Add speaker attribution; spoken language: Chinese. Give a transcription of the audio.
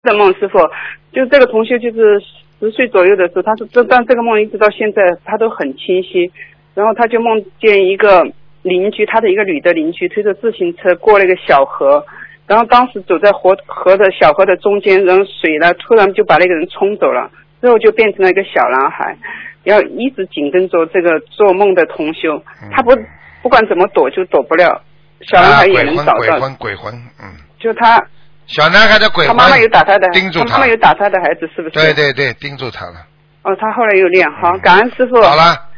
Speaker 1: 的梦，师傅，就这个同学就是10岁左右的时候，他说但这个梦一直到现在他都很清晰。然后他就梦见一个邻居，他的一个女的邻居推着自行车过了一个小河，然后当时走在小河的中间，然后水呢突然就把那个人冲走了，之后就变成了一个小男孩，要一直紧跟着这个做梦的同修，他不管怎么躲就躲不了，小男孩也能找到。
Speaker 2: 鬼魂，
Speaker 1: 就他
Speaker 2: 小男孩的鬼魂，
Speaker 1: 他妈妈有打他的，
Speaker 2: 盯住他，
Speaker 1: 他妈妈有打他的孩子是不是？
Speaker 2: 对，盯住他了。
Speaker 1: 哦，他后来有练，好，感恩师傅。
Speaker 2: 好了。